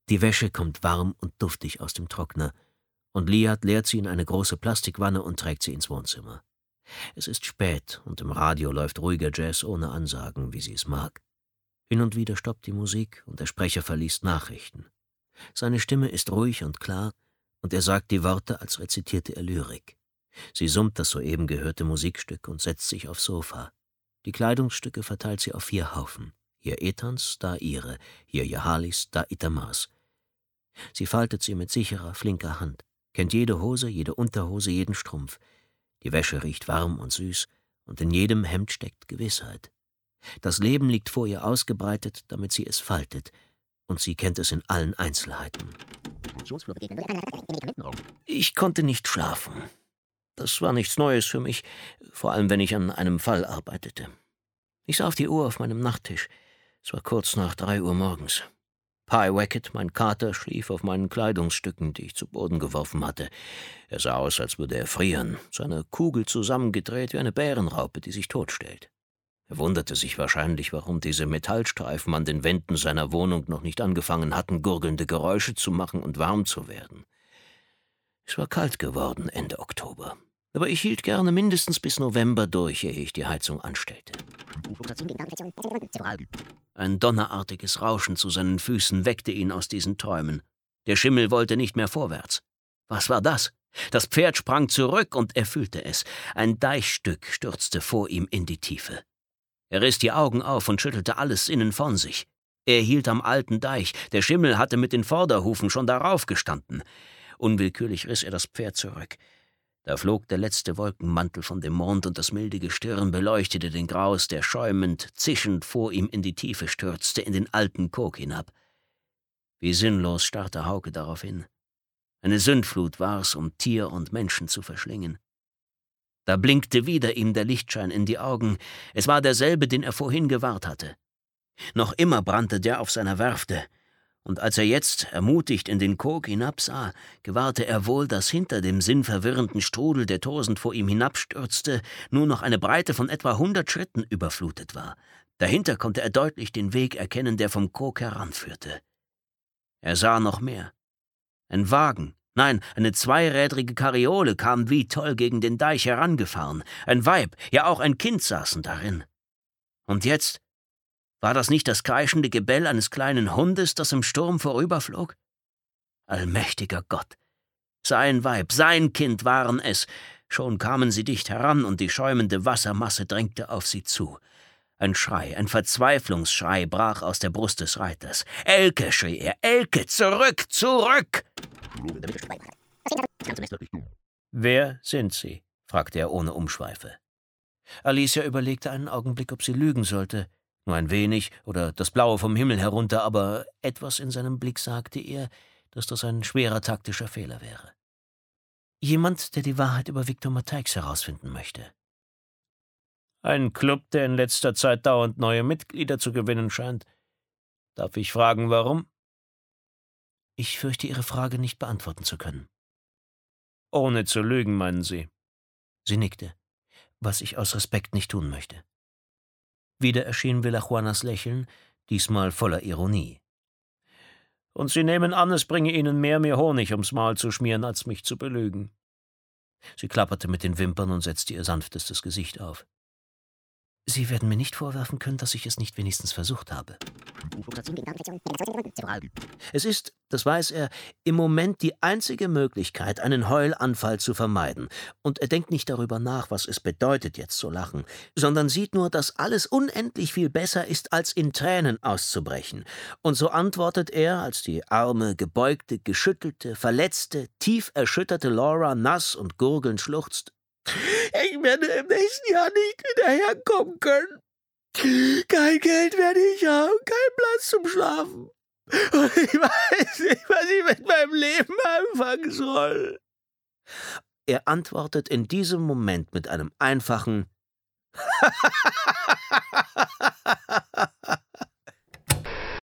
Die Wäsche kommt warm und duftig aus dem Trockner, und Liat leert sie in eine große Plastikwanne und trägt sie ins Wohnzimmer. Es ist spät und im Radio läuft ruhiger Jazz ohne Ansagen, wie sie es mag. Hin und wieder stoppt die Musik und der Sprecher verliest Nachrichten. Seine Stimme ist ruhig und klar, und er sagt die Worte, als rezitierte er Lyrik. Sie summt das soeben gehörte Musikstück und setzt sich aufs Sofa. Die Kleidungsstücke verteilt sie auf 4 Haufen. Hier Ethans, da ihre, hier Jahalis, da Itamars. Sie faltet sie mit sicherer, flinker Hand, kennt jede Hose, jede Unterhose, jeden Strumpf. Die Wäsche riecht warm und süß, und in jedem Hemd steckt Gewissheit. Das Leben liegt vor ihr ausgebreitet, damit sie es faltet, und sie kennt es in allen Einzelheiten. Ich konnte nicht schlafen. Das war nichts Neues für mich, vor allem wenn ich an einem Fall arbeitete. Ich sah auf die Uhr auf meinem Nachttisch. Es war kurz nach 3 Uhr morgens. Pye Wackett, mein Kater, schlief auf meinen Kleidungsstücken, die ich zu Boden geworfen hatte. Er sah aus, als würde er frieren, seine Kugel zusammengedreht wie eine Bärenraupe, die sich totstellt. Er wunderte sich wahrscheinlich, warum diese Metallstreifen an den Wänden seiner Wohnung noch nicht angefangen hatten, gurgelnde Geräusche zu machen und warm zu werden. Es war kalt geworden Ende Oktober, aber ich hielt gerne mindestens bis November durch, ehe ich die Heizung anstellte. Ein donnerartiges Rauschen zu seinen Füßen weckte ihn aus diesen Träumen. Der Schimmel wollte nicht mehr vorwärts. Was war das? Das Pferd sprang zurück und er fühlte es. Ein Deichstück stürzte vor ihm in die Tiefe. Er riss die Augen auf und schüttelte alles Sinnen von sich. Er hielt am alten Deich. Der Schimmel hatte mit den Vorderhufen schon darauf gestanden. Unwillkürlich riss er das Pferd zurück. Da flog der letzte Wolkenmantel von dem Mond und das milde Gestirn beleuchtete den Graus, der schäumend, zischend vor ihm in die Tiefe stürzte, in den alten Kog hinab. Wie sinnlos starrte Hauke darauf hin. Eine Sündflut war's, um Tier und Menschen zu verschlingen. Da blinkte wieder ihm der Lichtschein in die Augen. Es war derselbe, den er vorhin gewahrt hatte. Noch immer brannte der auf seiner Werfte. Und als er jetzt ermutigt in den Kog hinabsah, gewahrte er wohl, dass hinter dem sinnverwirrenden Strudel, der tosend vor ihm hinabstürzte, nur noch eine Breite von etwa 100 Schritten überflutet war. Dahinter konnte er deutlich den Weg erkennen, der vom Kog heranführte. Er sah noch mehr. Ein Wagen, nein, eine zweirädrige Kariole kam wie toll gegen den Deich herangefahren. Ein Weib, ja auch ein Kind saßen darin. Und jetzt? War das nicht das kreischende Gebell eines kleinen Hundes, das im Sturm vorüberflog? Allmächtiger Gott! Sein Weib, sein Kind waren es. Schon kamen sie dicht heran und die schäumende Wassermasse drängte auf sie zu. Ein Schrei, ein Verzweiflungsschrei brach aus der Brust des Reiters. »Elke«, schrie er, »Elke, zurück, zurück!« »Wer sind Sie?« fragte er ohne Umschweife. Alicia überlegte einen Augenblick, ob sie lügen sollte. Nur ein wenig, oder das Blaue vom Himmel herunter, aber etwas in seinem Blick sagte ihr, dass das ein schwerer taktischer Fehler wäre. Jemand, der die Wahrheit über Victor Mateix herausfinden möchte. Ein Club, der in letzter Zeit dauernd neue Mitglieder zu gewinnen scheint. Darf ich fragen, warum? Ich fürchte, Ihre Frage nicht beantworten zu können. Ohne zu lügen, meinen Sie? Sie nickte, was ich aus Respekt nicht tun möchte. Wieder erschien Villajuanas Lächeln, diesmal voller Ironie. Und Sie nehmen an, es bringe Ihnen mehr mir Honig ums Maul zu schmieren, als mich zu belügen. Sie klapperte mit den Wimpern und setzte ihr sanftestes Gesicht auf. Sie werden mir nicht vorwerfen können, dass ich es nicht wenigstens versucht habe. Es ist, das weiß er, im Moment die einzige Möglichkeit, einen Heulanfall zu vermeiden. Und er denkt nicht darüber nach, was es bedeutet, jetzt zu lachen, sondern sieht nur, dass alles unendlich viel besser ist, als in Tränen auszubrechen. Und so antwortet er, als die arme, gebeugte, geschüttelte, verletzte, tief erschütterte Laura nass und gurgelnd schluchzt: Ich werde im nächsten Jahr nicht wieder herkommen können. Kein Geld werde ich haben, kein Platz zum Schlafen. Und ich weiß nicht, was ich mit meinem Leben anfangen soll. Er antwortet in diesem Moment mit einem einfachen